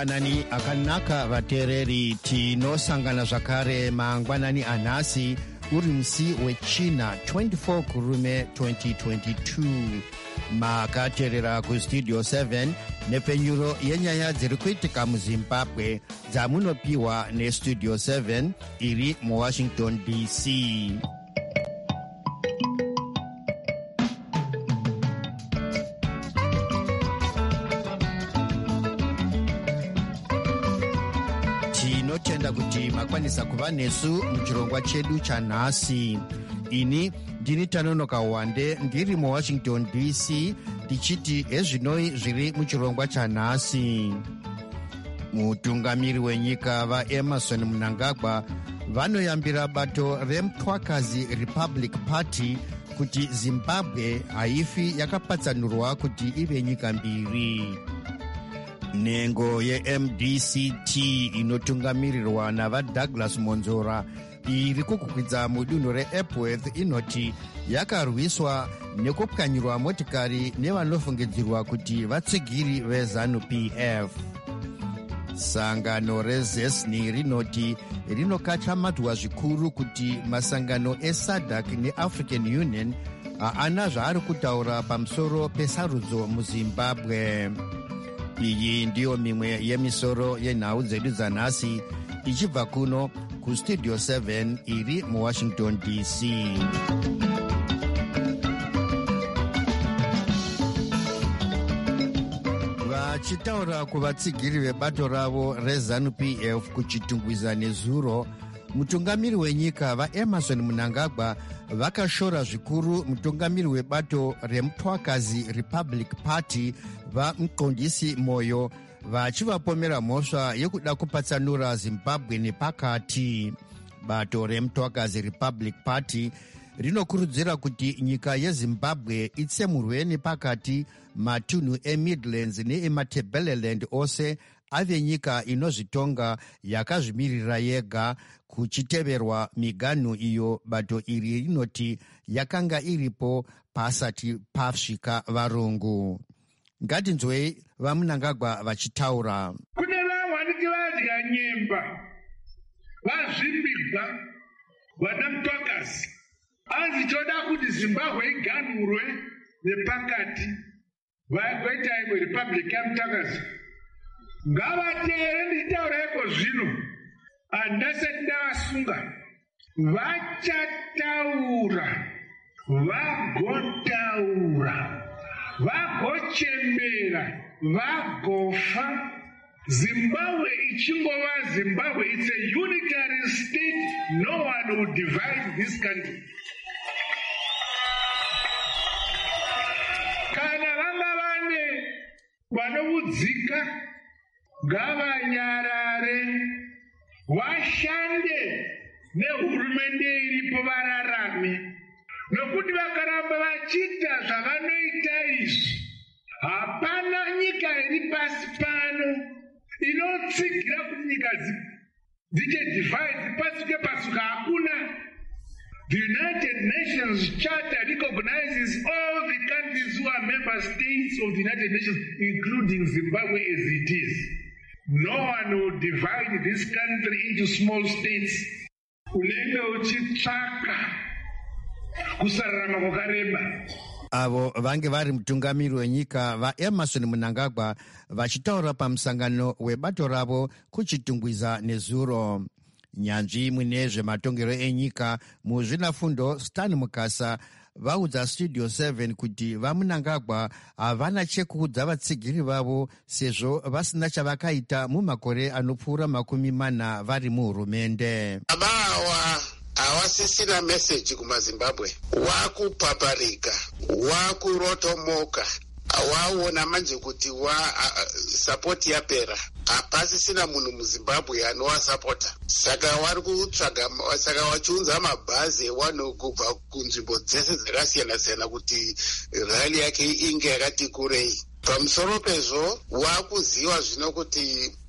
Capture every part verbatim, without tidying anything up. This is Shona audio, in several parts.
mangwanani akanaka vateereri, tinosangana zvakare mangwanani anhasi uri musi wechina twenty-four kurume twenty twenty-two. makateerera kustudio seven nepfenyuro yenyaya dziri kuitika muzimbabwe dzamunopiwa nestudio seven iri muwashington D C. tinotenda kuti makwanisa kuva nesu muchirongwa chedu chanhasi. ini ndini Tanonoka Wande ndiri muwashington D C ndichiti ezvinoi zviri muchirongwa chanhasi. mutungamiri wenyika vaEmmerson Mnangagwa vanoyambira bato reMtwakazi Republic Party kuti Zimbabwe haifi yakapatsanurwa kuti ive nyika mbiri. nhengo yeM D C T inotungamirirwa navaDouglas Monzora iri kukukwidza mudunhu reEpworth inoti yakarwiswa nekupwanyirwa motikari nevanofungidzirwa kuti vatsigiri veZanu-P F. sangano reZesni rinoti rinokatramadzwa zvikuru kuti masangano eSADC neAfrican Union haana zvaari kutaura pamusoro pesarudzo muZimbabwe. iyi ndiyo mimwe yemisoro yenhau dzedu dzanhasi ichibva kuno kustudio seven iri muwashington D C. vachitaura kuvatsigiri vebato ravo reZanu-P F kuchitungwiza nezuro, mutungamiri wenyika vaEmmerson Mnangagwa vakashora zvikuru mutungamiri webato reMtwakazi Republic Party vaMqondisi Moyo vachivapomera mhosva yekuda kupatsanura Zimbabwe nepakati. bato reMtwakazi Republic Party rinokurudzira kuti nyika yeZimbabwe itsemurwe nepakati, matunhu eMidlands neematabeleland ose ave nyika inozvitonga yakazvimirira yega, kuchiteverwa miganhu iyo bato iri rinoti yakanga iripo pasati pasvika varungu. ngatinzwei vaMnangagwa vachitaura. kune vamwe vanenge vadya nyemba vazvimbirwa vana Mtwakazi anzi toda kuti Zimbabwe iganhurwe nepakati, vagoita imwe republic yaMtwakazi. ngavateere ndichitaureko zvino, handasati ndavasunga. vachataura, vagotaura, vagochembera, vagofa. Zimbabwe ichingova Zimbabwe, it's a unitary state. No one will divide this country. kana vanga vane vanovudzika ngavanyarare, vashande nehurumende iripo vararame, nokuti vakaramba vachiita zvavanoita izvi, hapana nyika iri pasi pano inotsigira kuti nyika dzichedivide pasuke pasuka. hakuna. The United Nations Charter recognizes all the countries who are member states of the United Nations, including Zimbabwe as it is. No one will divide this country into small states. Unenge uchitsvaka kusararama kwakareba. avo vange vari mutungamiri wenyika vaEmmerson Mnangagwa vachitaura pamusangano webato ravo kuchitungwiza nezuro. nyanzvi mune zvematongero enyika muzvinafundo Stan Mukasa vaudza studio seven kuti vaMnangagwa havana chekuudza vatsigiri vavo sezvo vasina chavakaita mumakore anopfuura makumi mana vari muhurumende. abawa havasisina meseji kumaZimbabwe, wakupaparika, wakurotomoka, waona manje kuti wa sapoti yapera, hapasisina munhu muZimbabwe anovasapota. saka vari kutsvaga, saka vachiunza mabhazi ewanhu kubva kunzvimbo dzese dzakasiyana-siyana kuti rali yake inge yakati kurei. pamusoro pezvo wakuziva zvino kuti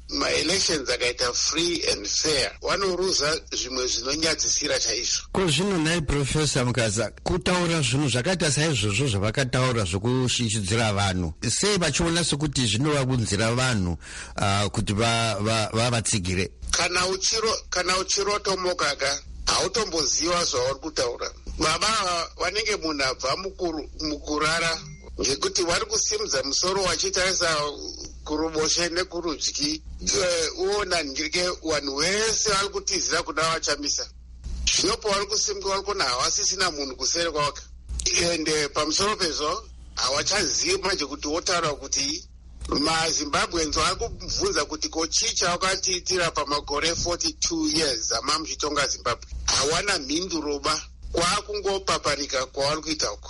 maelections akaita free and fair vanoruza zvimwe zvinonyadzisira chaizvo. Ko zvino nai Profesa Mukasa, kutaura zvinhu zvakaita saizvozvo zvavakataura zvokushichidzira vanhu, sei vachiona sekuti zvinova kunzira vanhu uh, kuti vavatsigire? Kana uchiro kana uchirotomoka ka hautomboziva zvauri kutaura. Baba vanenge munhu abva mukurara ngekuti vari kusimudza musoro vachitarisa kuruboshe nekurudyi, uona ngirike vanhu vese vari kutizira kuda vachamisa. Zvinopo vari kusimuka vari kuona havasisina munhu kusere kwawaka, ende pamusoro pezvo havachazivi manje kuti wotaura kuti maZimbabweans vari kubvunza kuti kochicha wakatiitira pamakore forty-two years amamuchitonga Zimbabwe. Hawana mhinduroba, kwakungopaparika kwavari kuita uku.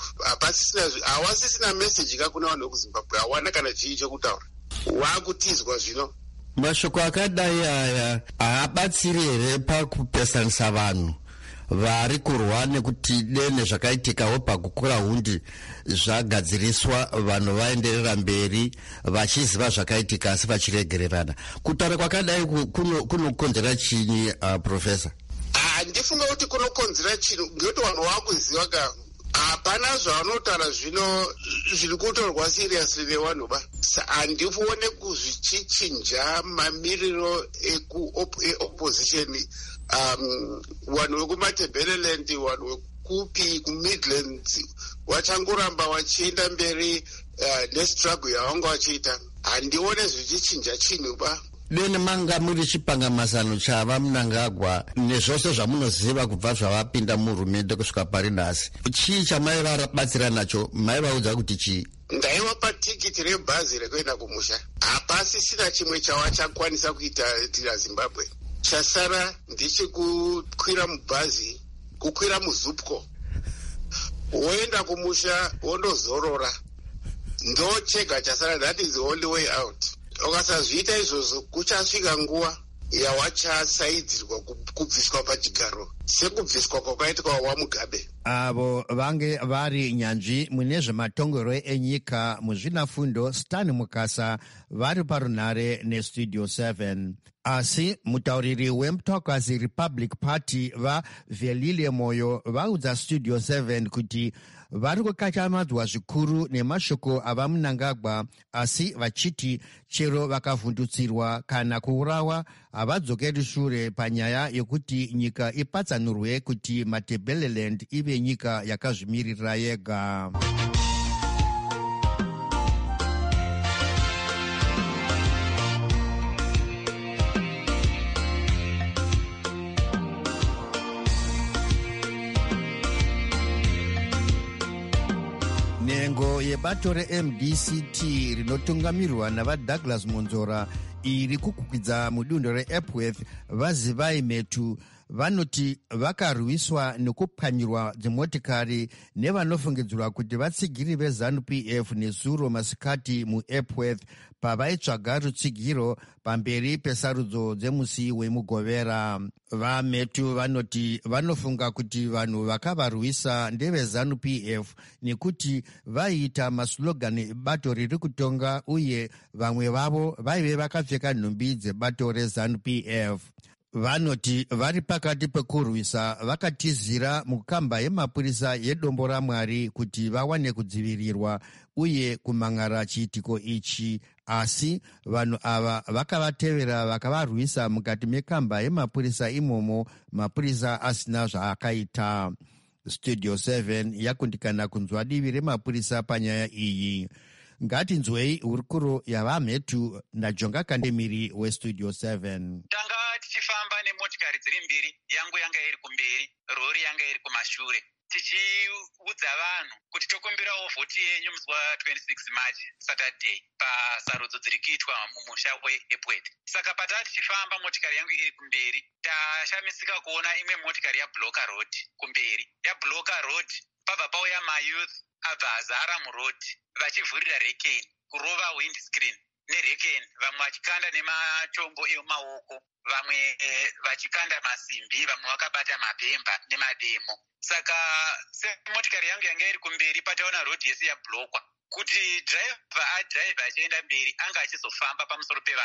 Havasisina meseji kakuna vanhu vekuzimbabwe, hawana kana chii chekutaura. Wakutizwa zvino. Mashoko akadai aya haabatsiri here pakupesanisa vanhu vari kurwa nekuti dene zvakaitikawo pakukura hundi zvagadziriswa, vanhu vaenderera mberi vachiziva zvakaitika asi vachiregererana. Kutaura kwakadai kunokonzera chini, uh, Profesa? Handifunga kuti kunokonzera chini ngekuti vanhu vakuziva ka hapana zvavanotaura zvino zviri kutorwa seriously nevanhu ba. Handione kuzvichichinja mamiriro eku-opposition, um, vanhu vekumaTebeleland, vanhu vekupi kuMidlands vachangoramba vachienda mberi uh, nestruggle yavanga vachiita. Handione zvichichinja chinhu ba. Dene manga muri chipangamasano chava Mnangagwa nezvose zvamunoziva kubva zvavapinda muhurumende kusvika pari nhasi, chii chamaivabatsira nacho? Maivaudza kuti chii? Ndaivapa tikiti rebhazi rekuenda kumusha. Hapasisina chimwe chavachakwanisa kuitira Zimbabwe. Chasara ndechekukwira mubhazi, kukwira muzupco, woenda kumusha wondozorora, ndo chega chasara. That is the only way out. Ukasazviita izvozvo kuchasvika nguva yawachasaidzirwa kubviswa pachigaro sekubviswa kwakaitwa waMugabe. Avo vange vari nyanzvi mune zvematongero enyika muzvinafundo Stan Mukasa vari parunhare neStudio seven. Asi mutauriri weMutaukazi Republic Party vaVelile Moyo vaudza Studio seven kuti vari kukachamadzwa zvikuru nemashoko ava Mnangagwa, asi vachiti chero vakavhundutsirwa kana kuurawa havadzokeri shure panyaya yokuti nyika ipatsanurwe kuti maTebeleland ive nyika yakazvimirira yega. Nhengo yebato reM D C T rinotungamirwa navaDouglas Monzora iri kukwidza mudundo reEpworth vaZivai Metu vanoti vakarwiswa nekupwanyirwa dzimotikari nevanofungidzirwa kuti vatsigiri veZANU-P F nezuro masikati muEpworth pavaitsvaga rutsigiro pamberi pesarudzo dzemusi wemugovera. VaMetu vanoti vanofunga kuti vanhu vakavarwisa ndeveZANU-P F nekuti vaiita maslogani ebato riri kutonga uye vamwe vavo vaive vakapfeka nhumbi dzebato reZANU-P F. Vanoti vari pakati pekurwisa vakatizira mukamba yemapurisa yedombo raMwari kuti vawane kudzivirirwa uye kumangara chiitiko ichi, asi vanhu ava vakavatevera vakavarwisa mukati mekamba yemapurisa imomo, mapurisa asina zvaakaita. Studio seven yakundikana kunzwa divi remapurisa panyaya iyi. Ngatinzwei hurukuro yavaMetu naJonga Kandemiri weStudio seven. Tanga tichifamba nemotikari dziri mbiri, yangu yanga iri kumberi, rori yanga iri kumashure, tichiudza vanhu kuti tokumbirawo vhoti yenyu musi wa26 March Saturday pasarudzo dziri kuitwa mumusha weEpworth. Saka patati tichifamba motikari yangu iri kumberi, tashamisika kuona imwe motikari yabloka road kumberi, yabloka road, pabva pauya mayouth abva azara murodhi vachivhurira rekeni kurova windscreen nerekeni, vamwe vachikanda nemachombo emaoko, vamwe eh, vachikanda masimbi, vamwe vakabata mabhemba nemademo. Saka semotikari yangu yanga iri kumberi pataona rodhi yese yablokwa kuti driver adrive achienda mberi anga achizofamba pamusoro pevanhu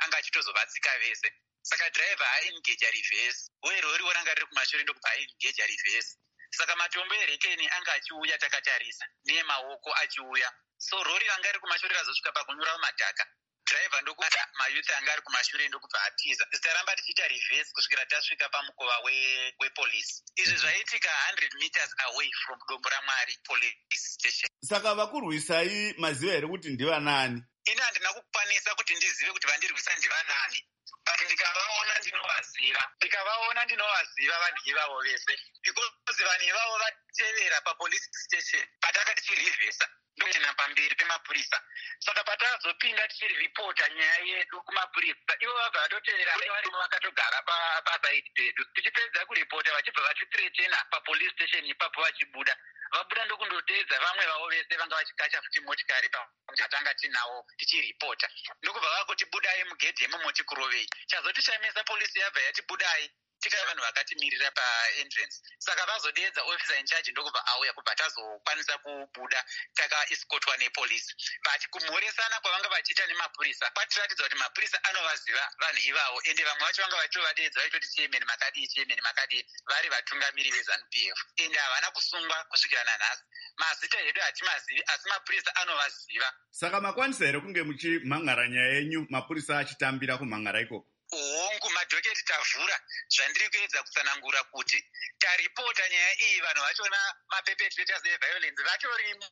anga achitozovatsika vese. Saka driver aengage reverse, uye rori ranga riri kumashure ndokubva aengage reverse. Saka matombo erekeni anga achiuya takatarisa nemaoko achiuya. So rori ranga riri kumashure razosvika pakunyura madhaka. Driver ndokubva mayouth anga ari kumashure ndokubva atiza. Tikaramba tichiita reverse kusvikira tasvika pamukova wepolisi. Izvi zvaitika one hundred meters away from Dombo raMwari police station. Saka vakurwisai maziva here kuti ndivanani? Ini handina kukwanisa kuti ndizive kuti vandirwisa ndivanani. But ndikavaona ndinovaziva. Ndikavaona ndinovaziva vanhu ivavo vese. Because vanhu ivavo vatevera papolice station pataka tichirivhesa. Ndochena pamberi pemapurisa. Saka patazopinda tichiripota nyaya yedu kumapurisa, ivo vabva vatotevera varimo vakatogara paside pedu. Tichipedza kuripota vachibva vatitretena papolice station ipapo vachibuda. Vabuda ndokundotedza vamwe vavo vese vanga vachikacha futi motikari patanga tinavo tichiripota. Ndokubva vakutibudai mugedhe yemumoti kurovei. Chazotishamisa polisi yabva yatibudai. Tika vanhu vakatimirira paentrance. Saka vazodedza officer in charge ndokubva auya kubva tazokwanisa kubuda takaescortwa nepolisi. But kumhoresana kwavanga vachiita nemapurisa kwatiratidza kuti mapurisa anovaziva vanhu ivavo, ende vamwe vacho vanga vachitovadedza vachitoti chairman makadii chairman makadii vari vatungamiri veZANU P F, ende havana kusungwa kusvikira nanhasi. Mazita edu hatimazivi asi mapurisa anovaziva. Saka makwanisa here kunge muchimhan'ara nyaya yenyu mapurisa achitambira kumhan'ara ikoko? Hongu madhoketi tavhura zvandiri kuedza kutsanangura kuti taripota nyaya iyi vanhu vachona mapepetrators eviolence vatorimo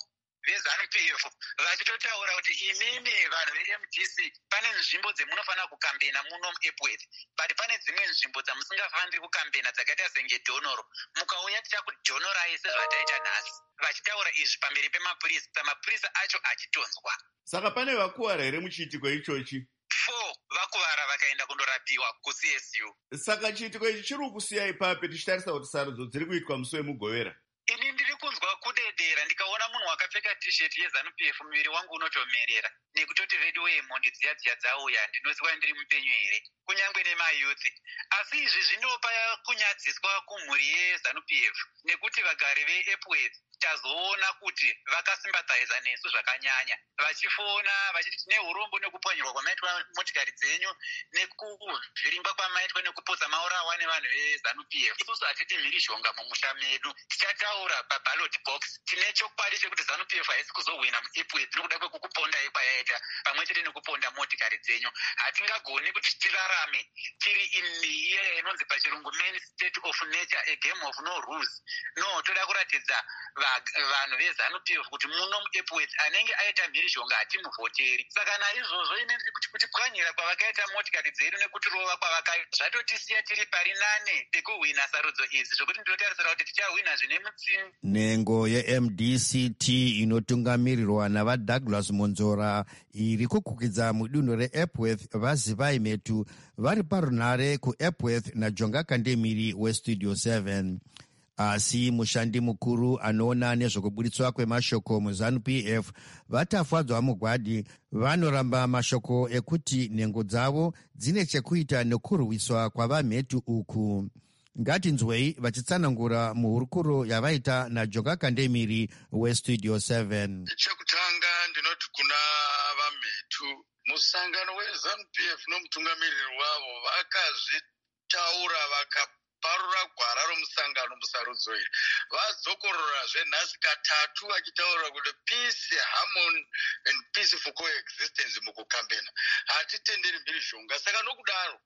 veZANU P F vachitotaura kuti imimi vanhu ve-M D C pane nzvimbo dzemunofanira kukambena muno muEpworth, but pane dzimwe nzvimbo dzamusingafaniri kukambena dzakaita senge Donoro. Mukauya tichakudhonorai sezvataita nhasi, vachitaura izvi pamberi pemapurisa, mapurisa acho achitonzwa. Saka pane vakuwara here muchiitiko ichochi? Four vakuvara vakaenda kundorapiwa ku-C S U. Saka chiitiko ichi chiri kusiya ipapo tichitarisa kuti sarudzo dziri kuitwa musi wemugovera? Ini ndiri kunzwa kudedera ndikaona munhu wakapfeka t-shirt yeZANU P F muviri wangu unotomerera nekutoti redu wemhondi dziya dziya dzauya ndinoziva ndiri mupenyu here, kunyangwe nemayouth. Asi izvi zvinopa kunyadziswa kumhuri yeZANU P F nekuti vagari veEpworth tazoona kuti vakasimbatiza nesu zvakanyanya, vachifona vachiti tine urombo nekuponyerwa kwamaitwa motikari dzenyu nekuvhiringwa kwamaitwa nekupodza maurawa nevanhu veZANU P F. Isusu hatidi mhirizhonga mumusha medu, tichataura paballot box. Tine chokwadi chekuti ZANU P F haisi kuzohwina muEpworth nekuda kwekukupondai kwayaita pamwe chete nekuponda motikari dzenyu. Hatingagoni kuti tirarame tiri in iye inonzi pachirungu main state of nature, a game of no rules. No, toda kuratidza vanhu veZANU P F kuti muno muEpworth anenge aita mhirizhonga hatimuvhoteri. Saka naizvozvo ine ndiri kutipwanyira kwavakaita motikari dzedu nekutirova kwavakaita zvatotisiya tiri pari nane pekuhwina sarudzo idzi, zvokuti ndinotarisira kuti tichahwina zvine mutsinga. Nhengo ye-M D C T inotungamirirwa navaDouglas Monzora iri kukukidza mudunhu reEpworth vazivai metu vari parunhare kuEpworth naJonga Kandemiri weStudio seven. Asi mushandi mukuru anoona nezvokubuditswa kwemashoko muZANU P F vatafadzwa mugwadi vanoramba mashoko ekuti nhengo dzavo dzine chekuita nekurwiswa kwavamhetu uku. Ngatinzwei vachitsanangura muhurukuro yavaita naJonga Kandemiri weStudio seven. Chekutanga ndinoti kuna vamhetu, musangano weZANU P F nomutungamiriri wavo vakazvitaura vaka parura gwara romusangano musarudzo iri. Vadzokororazve nhasi katatu vachitaura kuti peace, harmony and peaceful coexistence mukukambena. Hatitenderi mhirizhonga. Saka nokudaro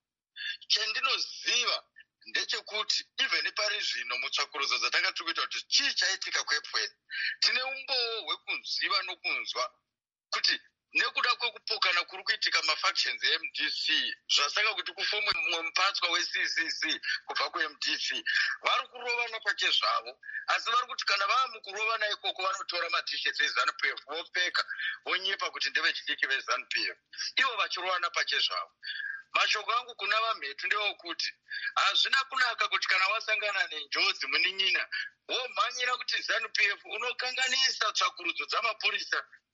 chendinoziva ndechekuti even pari zvino mutsvakurudzo dzatanga tiri kuita kuti chii chaitika kuEpworth, tine umboo hwekunziva nokunzwa kuti nekuda kwekupokana kuri kuitika mafactions e-M D C zvasaka kuti kufomwe mumwe mupatswa we-C C C kubva ku-M D C vari kurovana pachezvavo, asi vari kuti kana vava mukurovana ikoko vanotora matisheti eZANU P F vopfeka vonyepa kuti ndevechidiki veZANU P F, ivo vachirovana pachezvavo. Mashoko angu kuna vamhetu ndewokuti hazvina kunaka kuti kana wasangana nenjodzi munin'ina womhanyira kuti ZANU P F unokanganisa tsvakurudzo dzamapurisa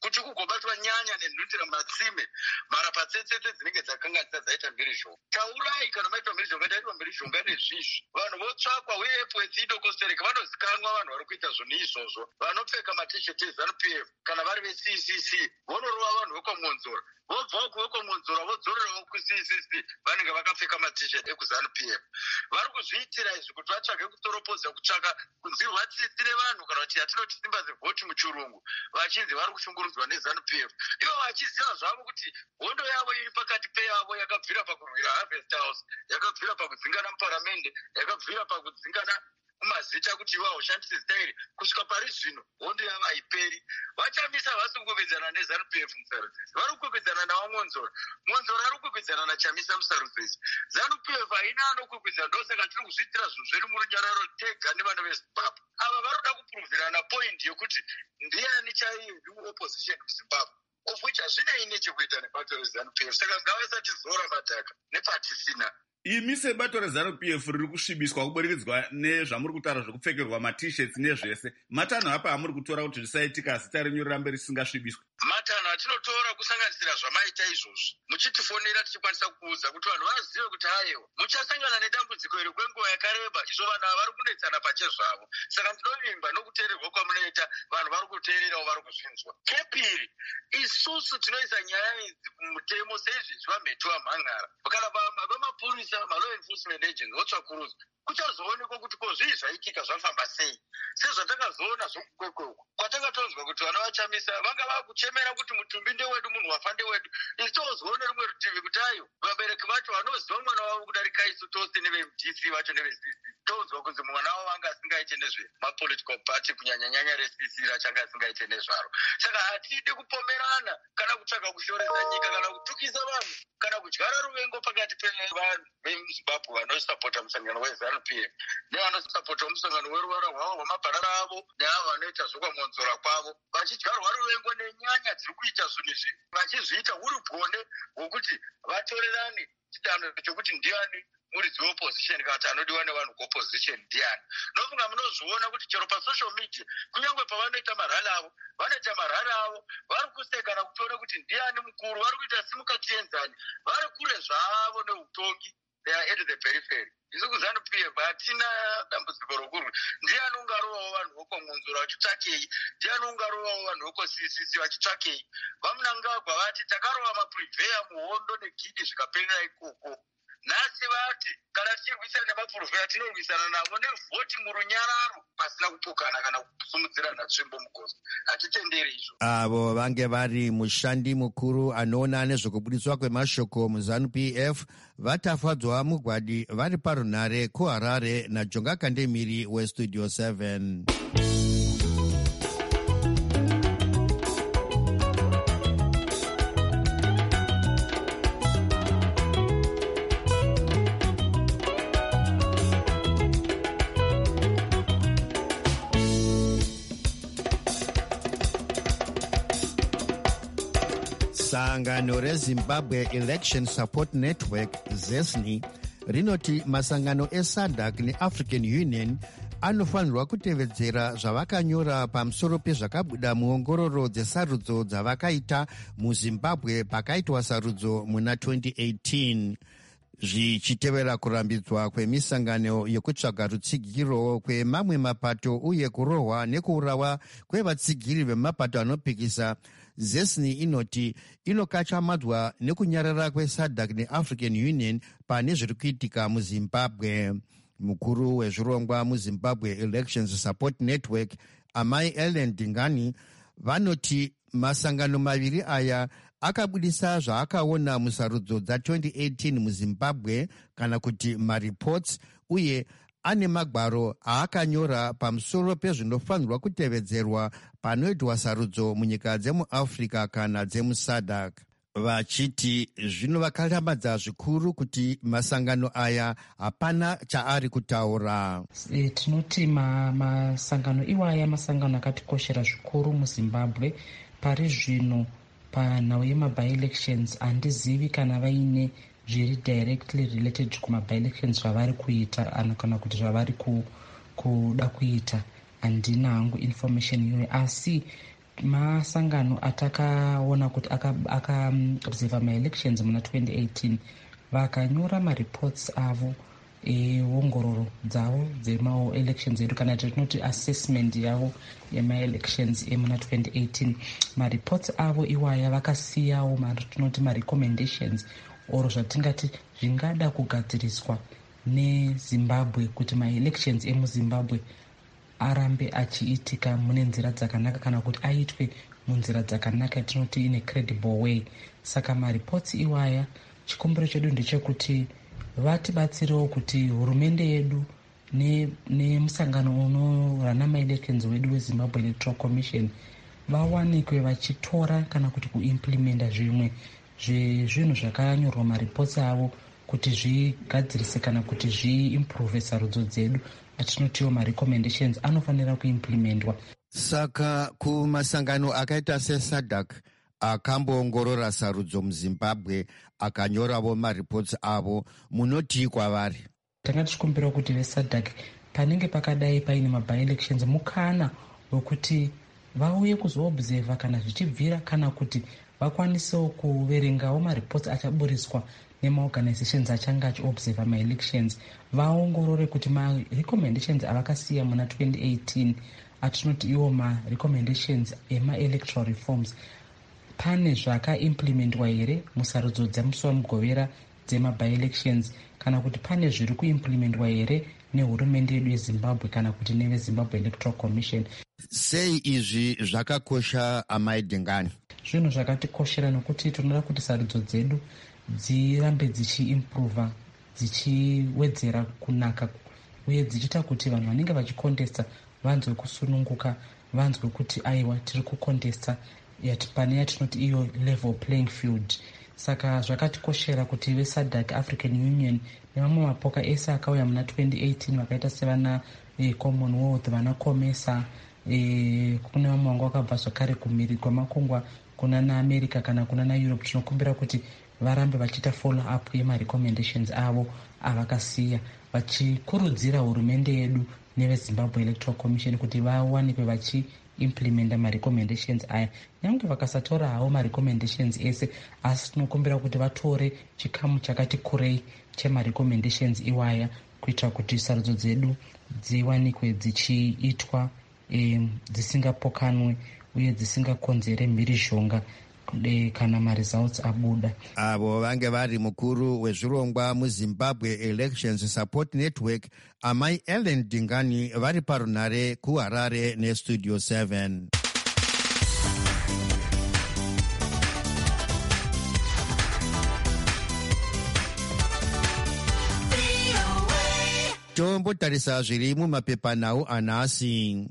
kuti kugobatwa nyanya nenhundira matsime mara patsetsetse dzinenge dzakanganisa dzaita mhirizhonga. Taurai kana maitwa mhirizhonga taitwa mhirizhonga nezvizvi. Vanhu votsvakwa uye epwedzi idokostereka vanozikanwa vanhu vari kuita zvinhu izvozvo. Vanopfeka matisheti eZANU P F kana vari ve-C C C vonorova vanhu vekwaMonzora. Vobvawo kuvekwaMonzora vodzorerawo ku-C C C vanenge vakapfeka matisheti ekuZANU P F. Vari kuzviitira izvi kuti vatsvage kutoropodza kutsvaka kunzirwa tsitsi nevanhu kana kuti yatinoti simba dzevhoti muchirungu vachinzi vari kushungurudzwa neZANU P F. Ivo vachiziva zvavo kuti hondo yavo iri pakati peyavo yakabvira pakurwira Harvest House, yakabvira pakudzingana muparamende, yakabvira pakudzingana kumazita kuti iwawo shandise zita iri kusvika pari zvino hondo yavo haiperi. Vachamisa vasi kukwekwidzana neZANU P F musarudzezi, vari kukwekwidzana nawaMonzora, Monzora ari kukwekwidzana naChamisa musarudzezi. ZANU P F haina anokwekwidza, ndosaka tiri kuzviitira zvinhu zvedu murunyararo tega nevana veZimbabwe. Ava varoda kupuruvhirana poindi yekuti ndiani chaiyu opposition kuZimbabwe, of which hazvinei nechekuita nebato reZANU P F. Saka ngavasati zora madhaka nepatisina. Imi sebato reZANU P F riri kusvibiswa kuburikidzwa nezvamuri kutaura zvokupfekerwa matisheti nezvese. Matanho apa amuri kutora kuti zvisaitika zita renyu rirambe risingasvibiswi? Matanho atinotora kusanganisira zvamaita izvozvi. Muchitifonera tichikwanisa kuudza kuti vanhu vazive kuti hayewo muchasangana nedambudziko iri kwenguva yakareba, izvo vanhu ava vari kunetsana pachezvavo. Saka ndinovimba nokuteererwa kwamunoita, vanhu vari kuteererawo vari kuzvinzwa. Chepiri, isusu tinoisa nyaya idzi kumutemo seizvizvi vamheto vamhan'ara. Kana vamapurisa malaw enforcement agents votsvakurudzwa, kuchazoonekwa kuti ko zvii zvaitika zvafamba sei, sezvatakazoona zvokukwekweku kwatangatonzwa kuti vana vaChamisa vanga vakuchemera kuti mutumbi ndewedu, munhu wafa ndewedu. Isi tozoona rimwe rutivi kuti ayo vabereki vacho vanoziva mwana wavo kudarika isu tose neve-M D C vacho neve-C C. Tonzwa kunzi mwana wavo vanga asingaite nezvemapolitical party kunyanyanyanya re-C C rachanga asingaite nezvaro. Saka hatidi kupomerana kana kutsvaga kushoresa nyika kana kutukisa vanhu kana kudyara ruvengo pakati pevanhu vemuZimbabwe vanosapota musangano weZANU P F nevanosapota musangano weruvara rwavo rwamabharara avo neavo vanoita zvokwaMonzora kwavo, vachidyarwa ruvengo nenyanya dziri kuita zvinhu izvi, vachizviita uri bwone hwokuti vatorerane chidanho chokuti ndiani muridzi weopposition kana kuti anodiwa nevanhu kuopposition ndiani. Nofunga munozviona kuti chero pasocial media kunyange pavanoita marali avo vanoita marali avo vari kusekana kutoona kuti ndiani mukuru, vari kuita simukatienzani, vari kure zvavo neutongi. They are at the periphery. Isu kuZANU P F hatina dambudziko rokuru ndiani ungarovawo vanhu vokwaMonzora vachitsvakei, ndiani ungarovawo vanhu vokwa-C C C vachitsvakei. Vamunangagwa vati takarova mapurivheya muhondo negidi zvikaperera ikoko. Nhasi vati kana tichirwisana nemapurivheya tinorwisana navo nevhoti murunyararo pasina kupokana kana kusumudzirana tsvimbo mugosi. Hatitenderi izvo. Avo vange vari mushandi mukuru anoona nezvokubudiswa kwemashoko muZANU P F vatafadzwa mugwadi vari parunhare kuHarare naJonga Kandemiri weStudio seven. Sangano reZimbabwe Election Support Network ZESNI rinoti masangano eSADC neAfrican Union anofanirwa kutevedzera zvavakanyora pamusoro pezvakabuda muongororo dzesarudzo dzavakaita muZimbabwe pakaitwa sarudzo muna twenty eighteen. Zvichitevera kurambidzwa kwemisangano yokutsvaga rutsigiro kwemamwe mapato uye kurohwa nekuurawa kwevatsigiri vemapato anopikisa, ZESNI inoti inokachamadzwa nekunyarara kweSADC neAfrican Union pane zviri kuitika muZimbabwe. Mukuru wezvirongwa muZimbabwe Elections Support Network, Amai Ellen Dingani, vanoti masangano maviri aya akabudisa zvaakaona musarudzo dza-twenty eighteen muZimbabwe kana kuti maripots, uye ane magwaro aakanyora pamusoro pezvinofanirwa kutevedzerwa panoitwa sarudzo munyika dzemuAfrica kana dzemuSADC, vachiti zvino vakaramadza zvikuru kuti masangano aya hapana chaari kutaura. E, tinoti ma, masangano iwaya masangano akatikoshera zvikuru muZimbabwe. Pari zvino panhau yemabi-elections handizivi kana vaine zviri directly related kumabi-elections zvavari kuita kana kuti zvavari ku, kuda kuita. Handina hangu information iyoyo, asi masangano atakaona kuti akaobserva aka, maelections muna twenty eighteen vakanyora mareports avo eongororo dzavo dzemaelections edu kana tinoti assessment yavo yemaelections emuna twenty eighteen. Mareports avo iwaya vakasiyawo tinoti marecommendations oro zvatingati zvingada kugadziriswa nezimbabwe kuti maelections emuzimbabwe arambe achiitika mune nzira dzakanaka kana kuti aitwe munzira dzakanaka yatinoti in a credible way. Saka mareports iwaya chikumbiro chedu ndechekuti vatibatsirewo kuti hurumende yedu nemusangano ne unorana maelections wedu wezimbabwe electoral commission vawanikwe vachitora kana kuti kuimplementa zvimwe zvezvinhu zvakanyorwa mareports avo kuti zvigadzirise kana kuti zviimprove sarudzo dzedu atinotiwo marecommendations anofanira kuimplementwa. Saka kumasangano akaita sesadc akamboongorora sarudzo muzimbabwe akanyoravo mareports avo, munoti kwavari? Tanga tichikumbira kuti vesadc panenge pakadai paine mabi-elections mukana wekuti vauye kuzoobserva kana zvichibvira kana kuti vakwanisewo kuverengawo mareports achaburiswa nemaorganizations achange achiobserva maelections, vaongorore kuti marecommendations avakasiya muna twenty eighteen atinoti iwo marecommendations emaelectoral reforms pane zvakaimplementwa here musarudzo dzemusi wamugovera dzemabi-elections kana kuti pane zviri kuimplementwa here nehurumende yedu yezimbabwe kana kuti nevezimbabwe electoral commission. Sei izvi zvakakosha amai Dingani? Zvinhu zvakatikoshera nokuti tinoda kuti sarudzo dzedu dzirambe dzichiimprova, dzichiwedzera kunaka uye dzichiita kuti vanhu vanenge vachikontesta vanzwe kusununguka, vanzwe kuti aiwa tiri kukontesta pane yatinoti iyo level playing field. Saka zvakatikoshera kuti vesadc African Union nemamwe mapoka ese akauya muna twenty eighteen vakaita sevana e, Commonwealth, vana Komesa, e, kune vamwe vanga vakabva zvakare kumhiri kwamakungwa kuna naAmerica kana kuna naEurope. Tinokumbira kuti varambe vachiita follow up yemarecommendations avo avakasiya, vachikurudzira hurumende yedu nevezimbabwe electoral commission kuti vawanikwe vachiimplementa marecommendations aya. Nyange vakasatora havo marecommendations ese, asi tinokumbira kuti vatore chikamu chakati kurei chemarecommendations iwaya kuitira kuti sarudzo dzedu dziwanikwe dzichiitwa e, dzisingapokanwe uye dzisingakonzere mhirizhonga kana maresults abuda. Avo vange vari mukuru wezvirongwa muZimbabwe Elections Support Network amai Ellen Dingani vari parunhare kuHarare neStudio seven. Tombotarisa zviri mumapepanhau anhasi.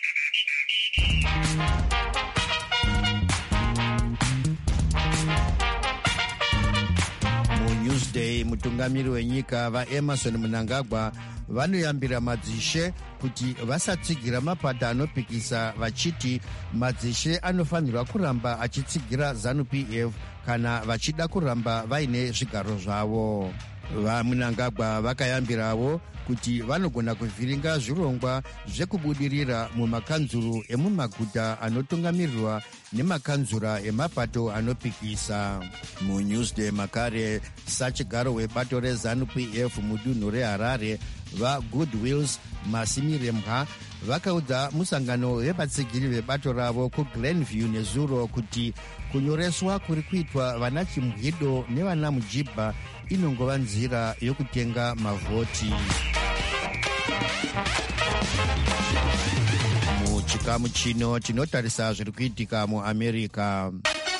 Newsday, mutungamiri wenyika vaEmerson Mnangagwa vanoyambira madzishe kuti vasatsigira mapato anopikisa, vachiti madzishe anofanirwa kuramba achitsigira ZANU-P F kana vachida kuramba vaine zvigaro zvavo. VaMnangagwa vakayambirawo kuti vanogona kuvhiringa zvirongwa zvekubudirira mumakanzuru emumaguta anotungamirirwa nemakanzura emapato anopikisa. MuNewsday makare, sachigaro webato reZANU-P F mudunhu reHarare, vaGoodwills Masimiremha vakaudza musangano wevatsigiri vebato ravo kuGlenview neZuro kuti kunyoreswa kuri kuitwa vana Chimhido nevana Mujibha inongova nzira yokutenga mavhoti. Muchikamu chino tinotarisa zviri kuitika muAmerica.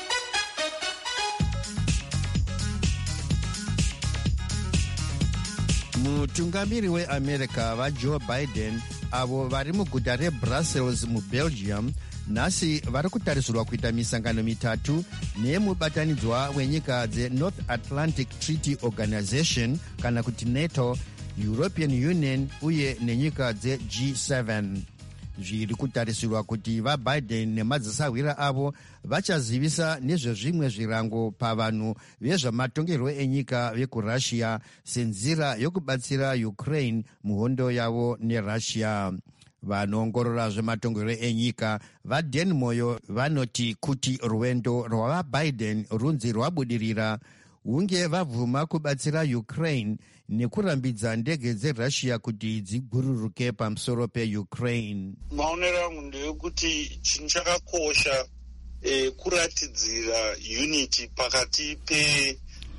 Mutungamiri weAmerica vaJoe Biden avo vari muguta reBrussels muBelgium nhasi vari kutarisirwa kuita misangano mitatu nemubatanidzwa wenyika dzeNorth Atlantic Treaty Organization kana kuti NATO, European Union uye nenyika dzeG seven. Zviri kutarisirwa kuti vaBiden nemadzisawira avo vachazivisa nezvezvimwe zvirango pavanhu vezvamatongerwo enyika vekuRussia senzira yokubatsira Ukraine muhondo yavo neRussia. vanoongorora zvematongerwo enyika vadan moyo vanoti kuti rwendo rwavabiden runzi rwabudirira hunge vabvuma kubatsira Ukraine nekurambidza ndege dzerussia kuti dzibhururuke pamusoro peukraine. Maonero angu ndeyekuti chinhu chakakosha eh, kuratidzira unity pakati pe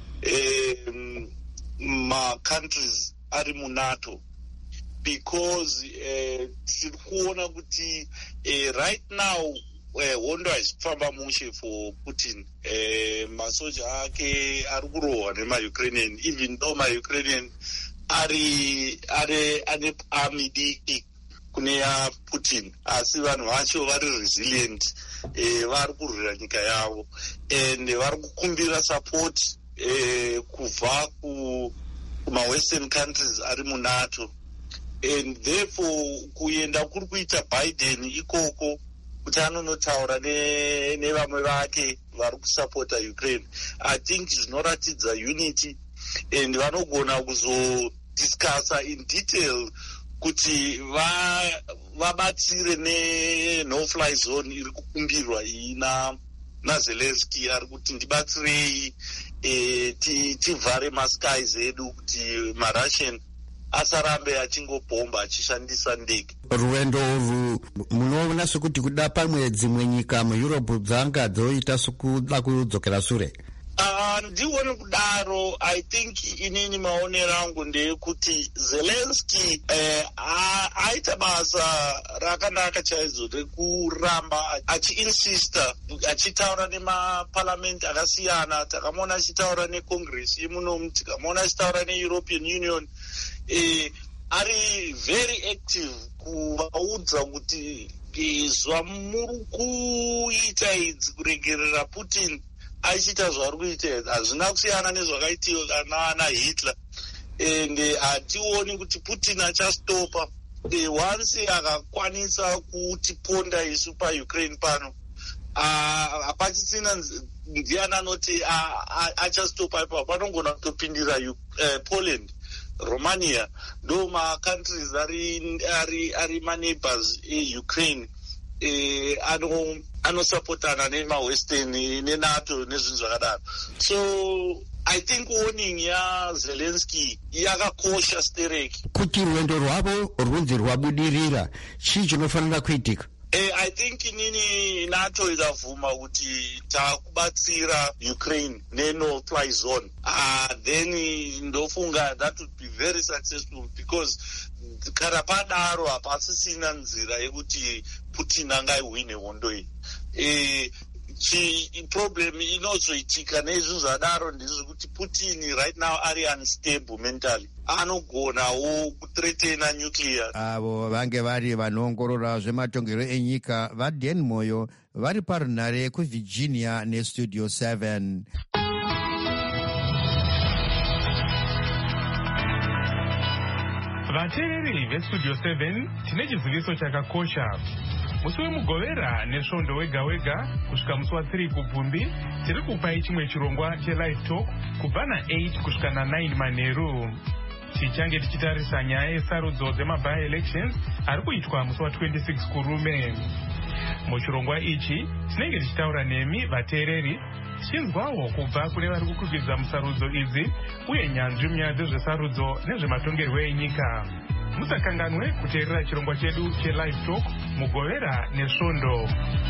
eh, ma-countries ari munato, because eh, tiri kuona kuti eh, right now eh, hondo haisi kufamba mushe for Putin. eh, masoja ake ari kurohwa nema-Ukrainian, even though ma-Ukrainian ari ari ane army diki kune ya Putin, asi vanhu vacho vari resilient, eh, vari kurwira nyika yavo and vari kukumbira support eh, kubva kuma-western countries ari munato, and therefore kuenda kuri kuita Biden ikoko kuti anonotaura nevamwe vake vari kusapota Ukraine, I think zvinoratidza unity, and vanogona kuzodiscussa in detail kuti vabatsire ne-no-fly zone iri kukumbirwa iyi naZelensky. Ari kuti ndibatsirei eh, tivhare maskies edu kuti marussian asarambe achingobhomba achishandisa ndege. Rwendo urwu munoona sekuti kuda pamwe dzimwe nyika muEurope dzanga dzoita sekuda kudzokera sure? Ndione kudaro. I think inini maonero angu ndeyekuti Zelensky eh, aita basa rakanaka chaizvo rekuramba achiinsista achitaura nemaparliament akasiyana. Takamona achitaura necongress yemunomu, tikamuona achitaura neEuropean Union. Eh, ari very active kuvaudza kuti zvamuri kuita idzi kuregerera Putin achiita zvari kuita hazvina kusiyana nezvakaitiwa kana naHitler, and hationi kuti Putin achastopa. Once akakwanisa kutiponda isu paukraine pano, hapachisina ndiani anoti achastopa ipapo. Panogona kutopindira Poland, Romania, ndo ma-countries ari, ari, ari ma-neighbors e-Ukraine eh, ano anosapotana nema-western nenato nezvinhu zvakadaro. So I think warning ya Zelensky yakakosha stereki. Kuti rwendo rwavo runzi rwabudirira, chii chinofanira kuitika? Eh, I think inini NATO ikavhuma kuti takubatsira Ukraine ne-no-fly zone, uh, then ndofunga that would be very successful, because kana padaro hapasisina nzira yekuti Putin angaiwine hondo iyi. Eh, problem inozoitika nezvinhu zvadaro ndezvekuti Putin right now ari unstable mentally, anogonawo kuthreatena nuclear. Avo vange vari vanoongorora zvematongerwo enyika vadan moyo vari parunhare kuVirginia nestudio seven. Vateereri vestudio seven tine chiziviso chakakosha. Musi wemugovera nesvondo wega wega kusvika musi wa3 kubvumbi tiri kupai chimwe chirongwa chelive talk kubva na8 kusvika na9 manheru. Tichange tichitarisa nyaya yesarudzo dzemaby elections ari kuitwa musi wa26 kurume. Muchirongwa ichi tinenge tichitaura nemi vateereri tichinzwawo kubva kune vari kukwikwidzwa musarudzo idzi uye nyanzvi munyaya dzezvesarudzo nezvematongerwo enyika. Musakanganwe kuteerera chirongwa chedu chelive talk mugovera nesvondo.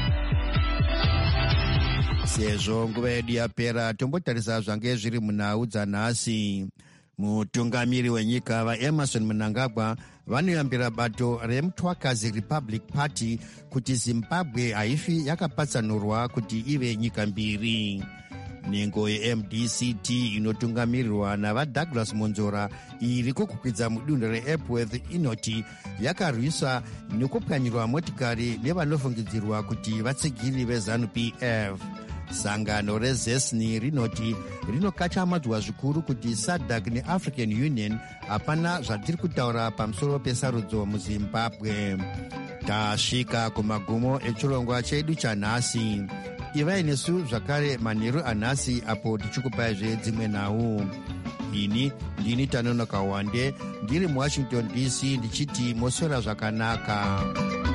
Sezvo nguva yedu yapera, tombotarisa zvange zviri munhau dzanhasi. Mutungamiri wenyika vaEmmerson Mnangagwa vanoyambira bato remutwakazi Republic Party kuti Zimbabwe haifi yakapatsanurwa kuti ive nyika mbiri. Nhengo yeM D C T inotungamirirwa navaDouglas Monzora iri kukwidza mudunhu reEpworth inoti yakarwisa nekupwanyirwa motikari nevanofungidzirwa kuti vatsigiri veZANU-P F. Sangano reZesni rinoti rinokachamadzwa zvikuru kuti SADC neAfrican Union hapana zvatiri kutaura pamusoro pesarudzo muZimbabwe. Tasvika kumagumo echirongwa chedu chanhasi. Ivai nesu zvakare manheru anhasi apo tichikupai dzimwe nhau. ini ndini Tanonoka Wande ndiri muwashington D C ndichiti moswera zvakanaka.